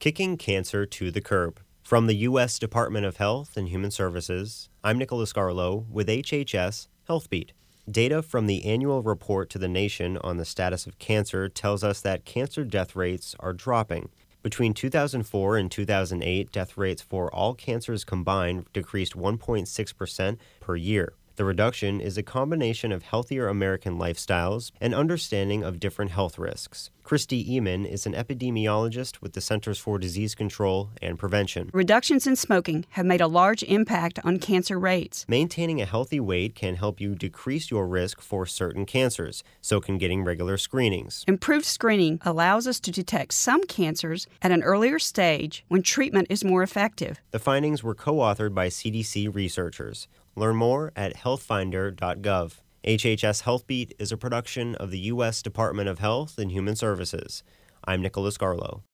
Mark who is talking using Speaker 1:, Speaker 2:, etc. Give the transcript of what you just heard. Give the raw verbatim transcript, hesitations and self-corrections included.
Speaker 1: Kicking Cancer to the Curb. From the U S Department of Health and Human Services, I'm Nicholas Garlow with H H S HealthBeat. Data from the annual report to the nation on the status of cancer tells us that cancer death rates are dropping. Between two thousand four and two thousand eight, death rates for all cancers combined decreased one point six percent per year. The reduction is a combination of healthier American lifestyles and understanding of different health risks. Christy Eman is an epidemiologist with the Centers for Disease Control and Prevention.
Speaker 2: Reductions in smoking have made a large impact on cancer rates.
Speaker 1: Maintaining a healthy weight can help you decrease your risk for certain cancers, so can getting regular screenings.
Speaker 2: Improved screening allows us to detect some cancers at an earlier stage when treatment is more effective.
Speaker 1: The findings were co-authored by C D C researchers. Learn more at health finder dot gov. H H S HealthBeat is a production of the U S Department of Health and Human Services. I'm Nicholas Garlow.